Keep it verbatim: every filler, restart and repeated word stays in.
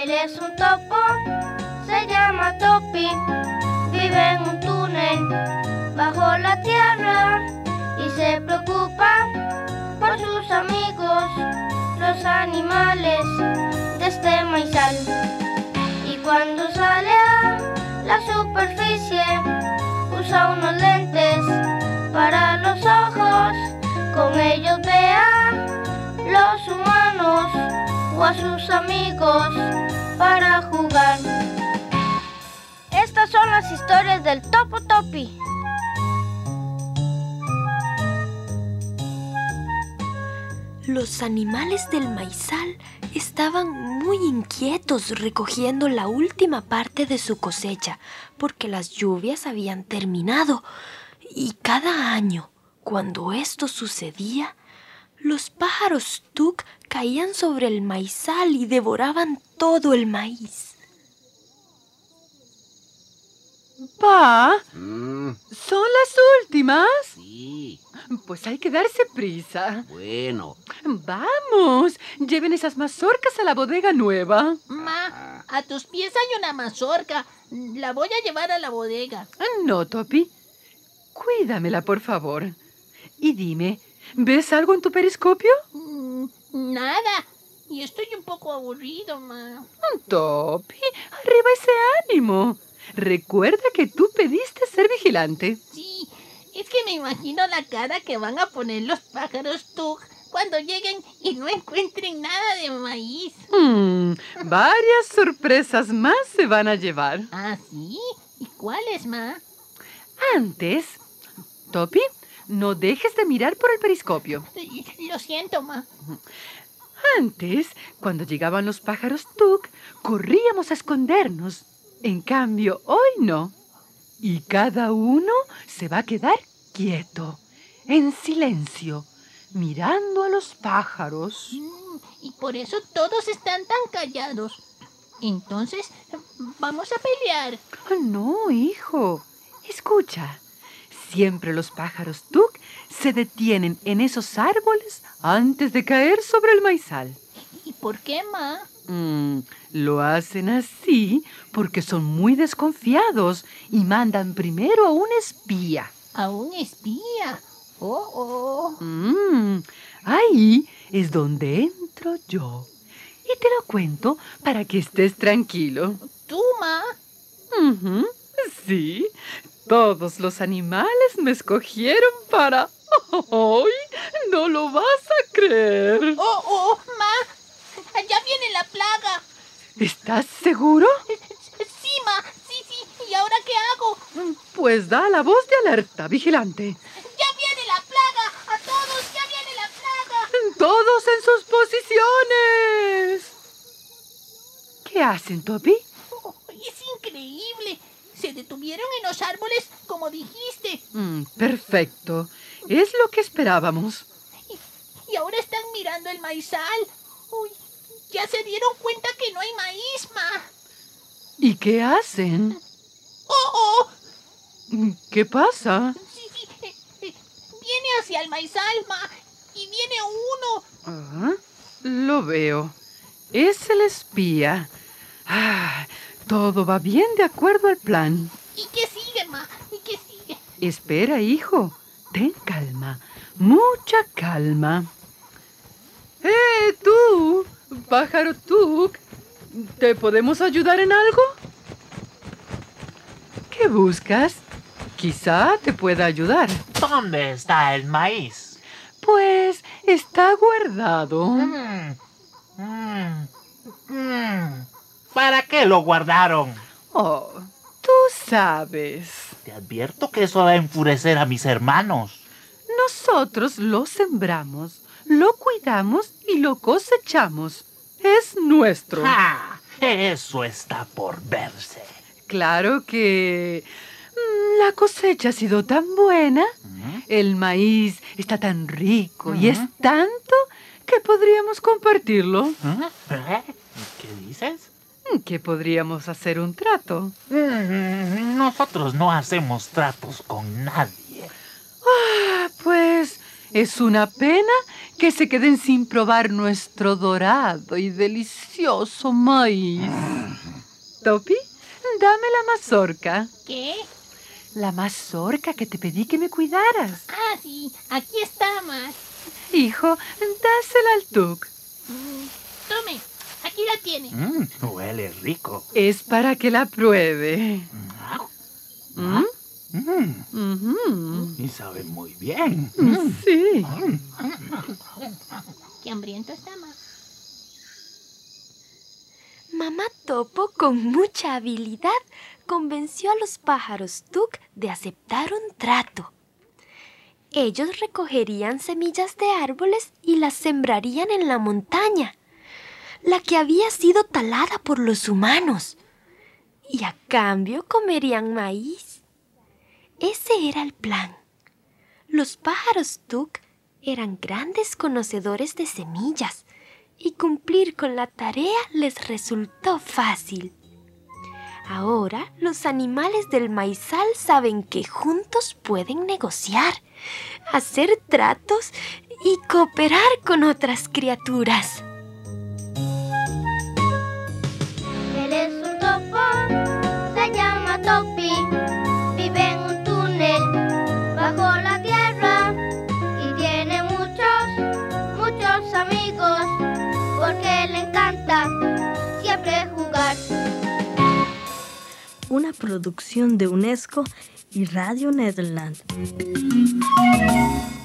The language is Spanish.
Él es un topo, se llama Topi, vive en un túnel bajo la tierra y se preocupa por sus amigos, los animales de este maizal. Y cuando sale a la superficie, usa unos lentes para los ojos, con ellos ve a los humanos o a sus amigos para jugar. Estas son las historias del Topo Topi. Los animales del maizal estaban muy inquietos recogiendo la última parte de su cosecha porque las lluvias habían terminado. Y cada año, cuando esto sucedía, los pájaros tuk caían sobre el maizal y devoraban todo el maíz. Pa, Mm, ¿son las últimas? sí, Pues hay que darse prisa. bueno. Vamos, lleven esas mazorcas a la bodega nueva. Ma, a tus pies hay una mazorca. La voy a llevar a la bodega. No, Topi. Cuídamela, por favor. Y dime, ¿ves algo en tu periscopio? Mm, nada. Y estoy un poco aburrido, ma. Topi, arriba ese ánimo. Recuerda que tú pediste ser vigilante. Sí, es que me imagino la cara que van a poner los pájaros tuk cuando lleguen y no encuentren nada de maíz. Hmm, varias sorpresas más se van a llevar. ¿Ah, sí? ¿Y cuáles, ma? Antes, Topi, no dejes de mirar por el periscopio. Lo siento, ma. Antes, cuando llegaban los pájaros tuk, corríamos a escondernos. En cambio, hoy no. Y cada uno se va a quedar quieto, en silencio, mirando a los pájaros. Mm, y por eso todos están tan callados. Entonces, vamos a pelear. Oh, no, hijo. Escucha. Siempre los pájaros tuk se detienen en esos árboles antes de caer sobre el maizal. ¿Y por qué, ma? Mm, lo hacen así porque son muy desconfiados y mandan primero a un espía. ¿A un espía? Oh, oh. Mm, ahí es donde entro yo. Y te lo cuento para que estés tranquilo. ¿Tú, ma? Ujú, sí, todos los animales me escogieron para... ¡Ay! No lo vas a creer. Oh, oh, ma. Allá viene la plaga. ¿Estás seguro? Sí, ma. Sí, sí. ¿Y ahora qué hago? Pues da la voz de alerta, vigilante. ¡Ya viene la plaga! ¡A todos! ¡Ya viene la plaga! ¡Todos en sus posiciones! ¿Qué hacen, Topi? Oh, es increíble. Se detuvieron en los árboles como dijiste. Mm, perfecto. Es lo que esperábamos. Y, y ahora están mirando el maizal. Uy, ya se dieron cuenta que no hay maíz, ma. ¿Y qué hacen? ¡Oh, oh! ¿Qué pasa? Sí, sí. eh, eh, viene hacia el maizal, ma. Y viene uno. Ah, lo veo. Es el espía. Ah, todo va bien de acuerdo al plan. ¿Y qué sigue, ma? ¿Y qué sigue? Espera, hijo. Ten calma. Mucha calma. ¡Eh, tú! Pájaro tuk. ¿Te podemos ayudar en algo? ¿Qué buscas? Quizá te pueda ayudar. ¿Dónde está el maíz? Pues está guardado. Mm, mm, mm. ¿Para qué lo guardaron? Oh, tú sabes. Te advierto que eso va a enfurecer a mis hermanos. Nosotros lo sembramos, lo cuidamos y lo cosechamos. Es nuestro. ¡Ja! Eso está por verse. Claro que mm, la cosecha ha sido tan buena, ¿Mm? el maíz está tan rico y es Ujú. tanto que podríamos compartirlo. ¿Eh? ¿Qué dices? Que podríamos hacer un trato. Mm, Nosotros no hacemos tratos con nadie. Ah, pues es una pena que se queden sin probar nuestro dorado y delicioso maíz. Topi, dame la mazorca. ¿Qué? La mazorca que te pedí que me cuidaras. Ah, sí, aquí está, ma. Hijo, dásela al Tuk. Mm, tome, aquí la tiene. Mm, huele rico. Es para que la pruebe. ¿Mm? Mm, Ujú. y sabe muy bien. Sí. Qué hambriento está, ma. Mamá Topo, con mucha habilidad, convenció a los pájaros Tuk de aceptar un trato. Ellos recogerían semillas de árboles y las sembrarían en la montaña, la que había sido talada por los humanos, y a cambio comerían maíz. Ese era el plan. Los pájaros Tuk eran grandes conocedores de semillas y cumplir con la tarea les resultó fácil. Ahora los animales del maizal saben que juntos pueden negociar, hacer tratos y cooperar con otras criaturas. Él es un topo, se llama Topi, vive en un túnel bajo la tierra y tiene muchos, muchos amigos, porque le encanta siempre jugar. Una producción de UNESCO y Radio Nederland.